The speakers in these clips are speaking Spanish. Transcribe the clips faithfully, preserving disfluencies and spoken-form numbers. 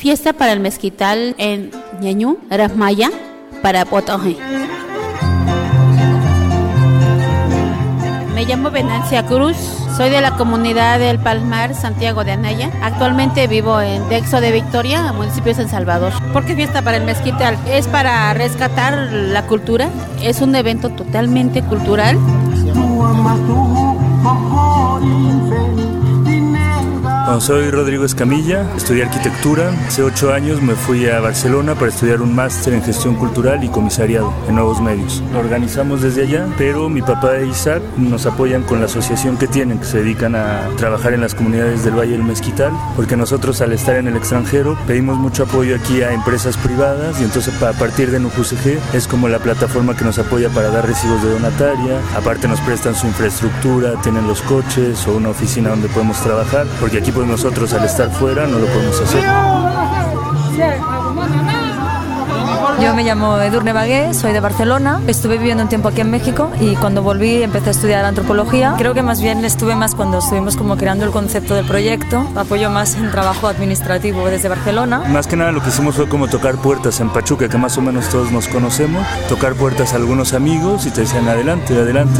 Fiesta para el mezquital en Ñañú, Rafmaya, para Potoje. Me llamo Venancia Cruz, soy de la comunidad del Palmar, Santiago de Anaya. Actualmente vivo en Dexo de Victoria, municipio de San Salvador. ¿Por qué fiesta para el mezquital? Es para rescatar la cultura, es un evento totalmente cultural. Bueno, soy Rodrigo Escamilla, estudié arquitectura. Hace ocho años me fui a Barcelona para estudiar un máster en gestión cultural y comisariado en nuevos medios. Lo organizamos desde allá, pero mi papá e Isaac nos apoyan con la asociación que tienen, que se dedican a trabajar en las comunidades del Valle del Mezquital, porque nosotros al estar en el extranjero pedimos mucho apoyo aquí a empresas privadas y entonces a partir de N U J U C G es como la plataforma que nos apoya para dar recibos de donataria. Aparte nos prestan su infraestructura, tienen los coches o una oficina donde podemos trabajar, porque aquí pues nosotros al estar fuera no lo podemos hacer. Yo me llamo Edurne Bagué, soy de Barcelona, estuve viviendo un tiempo aquí en México y cuando volví empecé a estudiar antropología. Creo que más bien estuve más cuando estuvimos como creando el concepto del proyecto, apoyo más en trabajo administrativo desde Barcelona. Más que nada lo que hicimos fue como tocar puertas en Pachuca, que más o menos todos nos conocemos, tocar puertas a algunos amigos y te decían adelante, adelante.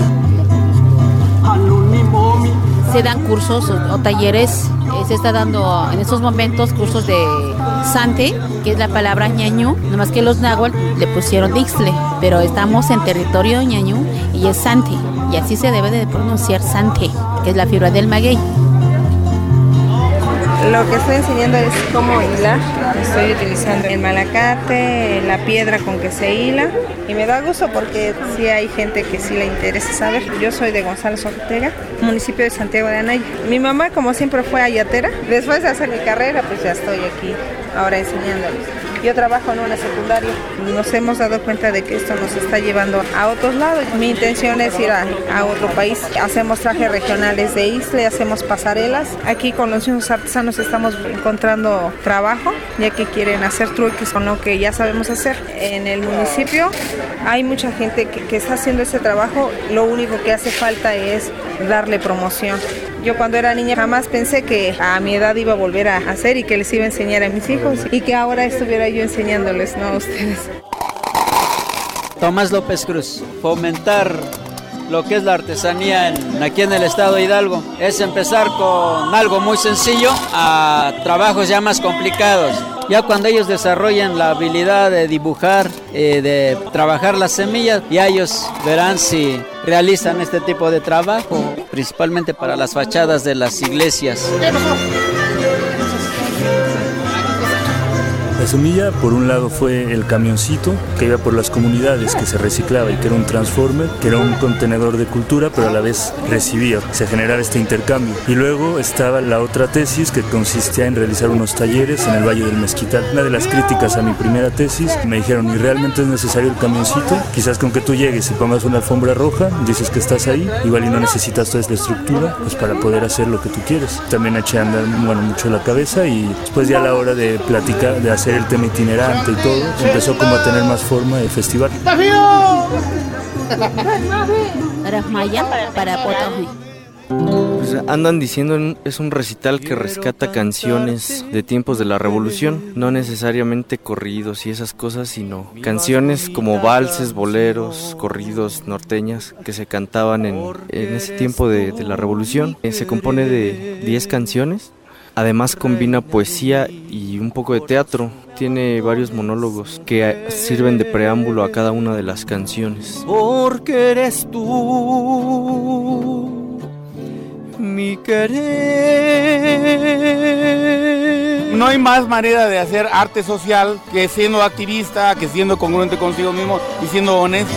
Se dan cursos o, o talleres, eh, se está dando en estos momentos cursos de Sante, que es la palabra ñañú, nomás que los náhuatl le pusieron Ixtle, pero estamos en territorio ñañú y es Sante, y así se debe de pronunciar Sante, que es la figura del maguey. Lo que estoy enseñando es cómo hilar. Estoy utilizando el malacate, la piedra con que se hila y me da gusto porque sí hay gente que sí le interesa saber. Yo soy de Gonzalo Ortega, municipio de Santiago de Anaya. Mi mamá como siempre fue ayatera. Después de hacer mi carrera pues ya estoy aquí ahora enseñándoles. Yo trabajo en una secundaria. Nos hemos dado cuenta de que esto nos está llevando a otros lados. Mi intención es ir a, a otro país. Hacemos trajes regionales de Ixtle, hacemos pasarelas. Aquí con los mismos artesanos estamos encontrando trabajo, ya que quieren hacer truques con lo que ya sabemos hacer. En el municipio hay mucha gente que, que está haciendo ese trabajo. Lo único que hace falta es darle promoción. Yo cuando era niña jamás pensé que a mi edad iba a volver a hacer y que les iba a enseñar a mis hijos y que ahora estuviera yo enseñándoles, no a ustedes. Tomás López Cruz, fomentar lo que es la artesanía en, aquí en el estado de Hidalgo es empezar con algo muy sencillo a trabajos ya más complicados. Ya cuando ellos desarrollen la habilidad de dibujar, eh, de trabajar las semillas, ya ellos verán si realizan este tipo de trabajo, principalmente para las fachadas de las iglesias. La semilla, por un lado, fue el camioncito que iba por las comunidades, que se reciclaba y que era un transformer, que era un contenedor de cultura, pero a la vez recibía, se generaba este intercambio. Y luego estaba la otra tesis que consistía en realizar unos talleres en el Valle del Mezquital. Una de las críticas a mi primera tesis me dijeron, ¿y realmente es necesario el camioncito? Quizás con que tú llegues y pongas una alfombra roja, dices que estás ahí, igual y no necesitas toda esta estructura pues para poder hacer lo que tú quieres. También eché a andar bueno, mucho la cabeza y después ya a la hora de platicar, de hacer el tema itinerante y todo, empezó como a tener más forma de festival. Rafmaya para Potoje. Pues andan diciendo es un recital que rescata canciones de tiempos de la revolución, no necesariamente corridos y esas cosas, sino canciones como valses, boleros, corridos, norteñas que se cantaban en, en ese tiempo de, de la revolución. Se compone de diez canciones. Además combina poesía y un poco de teatro. Tiene varios monólogos que sirven de preámbulo a cada una de las canciones. Porque eres tú, mi querer. No hay más manera de hacer arte social que siendo activista, que siendo congruente consigo mismo y siendo honesto.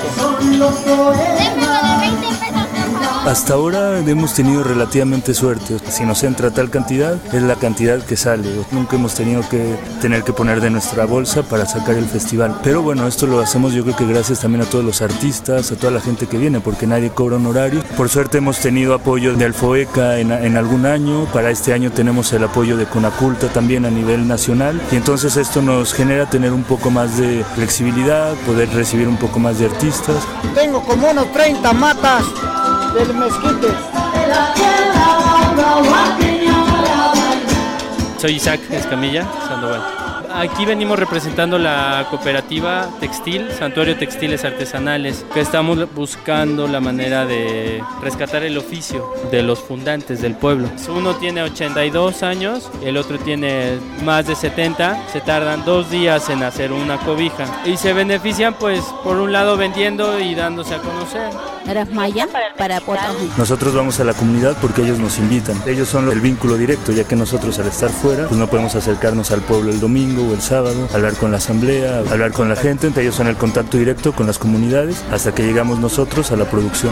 Hasta ahora hemos tenido relativamente suerte. Si nos entra tal cantidad, es la cantidad que sale. Nunca hemos tenido que tener que poner de nuestra bolsa para sacar el festival. Pero bueno, esto lo hacemos yo creo que gracias también a todos los artistas, a toda la gente que viene, porque nadie cobra honorario. Por suerte hemos tenido apoyo de Alfoeca en, en algún año. Para este año tenemos el apoyo de Conaculta también a nivel nacional. Y entonces esto nos genera tener un poco más de flexibilidad, poder recibir un poco más de artistas. Tengo como unos treinta matas del mezquite. Soy Isaac Escamilla Sandoval. Aquí venimos representando la cooperativa textil, Santuario Textiles Artesanales, que estamos buscando la manera de rescatar el oficio de los fundantes del pueblo. Uno tiene ochenta y dos años, el otro tiene más de setenta, se tardan dos días en hacer una cobija y se benefician pues por un lado vendiendo y dándose a conocer. Eres maya para Potoji. Nosotros vamos a la comunidad porque ellos nos invitan. Ellos son el vínculo directo, ya que nosotros al estar fuera pues no podemos acercarnos al pueblo el domingo o el sábado, hablar con la asamblea, hablar con la gente. Entonces ellos son el contacto directo con las comunidades hasta que llegamos nosotros a la producción.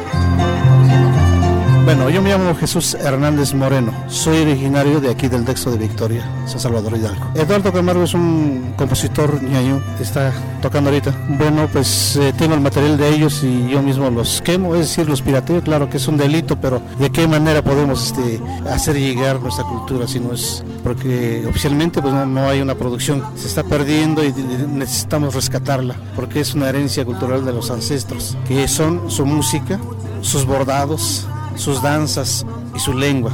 Bueno, yo me llamo Jesús Hernández Moreno, soy originario de aquí del Dexo de Victoria, San Salvador Hidalgo. Eduardo Camargo es un compositor ñaño, está tocando ahorita. Bueno, pues eh, tengo el material de ellos y yo mismo los quemo, es decir, los pirateo, claro que es un delito, pero ¿de qué manera podemos este, hacer llegar nuestra cultura si no es? Porque oficialmente pues no, no hay una producción, se está perdiendo y necesitamos rescatarla, porque es una herencia cultural de los ancestros, que son su música, sus bordados, sus danzas y su lengua.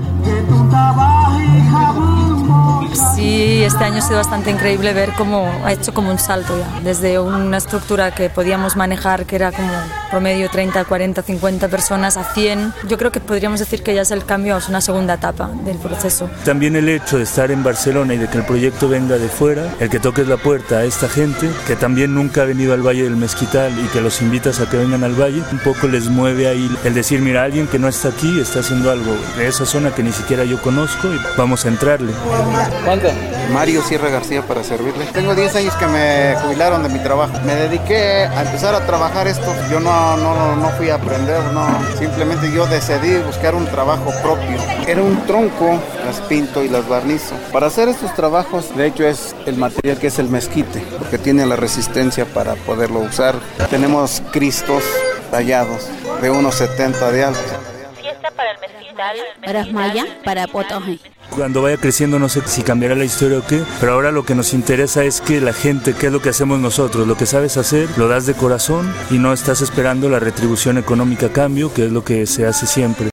Sí, este año ha sido bastante increíble ver cómo ha hecho como un salto ya, desde una estructura que podíamos manejar, que era como promedio treinta, cuarenta, cincuenta personas, a cien. Yo creo que podríamos decir que ya es el cambio, es una segunda etapa del proceso. También el hecho de estar en Barcelona y de que el proyecto venga de fuera, el que toques la puerta a esta gente que también nunca ha venido al Valle del Mezquital y que los invitas a que vengan al Valle, un poco les mueve ahí el decir, mira, alguien que no está aquí está haciendo algo de esa zona que ni siquiera yo conozco y vamos a entrarle. ¿Cuánto? Mario Sierra García, para servirle. Tengo diez años que me jubilaron de mi trabajo. Me dediqué a empezar a trabajar esto. Yo no, no, no fui a aprender, no. Simplemente yo decidí buscar un trabajo propio. Era un tronco, las pinto y las barnizo. Para hacer estos trabajos, de hecho, es el material que es el mezquite, porque tiene la resistencia para poderlo usar. Tenemos cristos tallados de unos setenta de alto. Fiesta para el mezquital. Eres maya para Potoji. Cuando vaya creciendo no sé si cambiará la historia o qué, pero ahora lo que nos interesa es que la gente, qué es lo que hacemos nosotros, lo que sabes hacer, lo das de corazón y no estás esperando la retribución económica a cambio, que es lo que se hace siempre.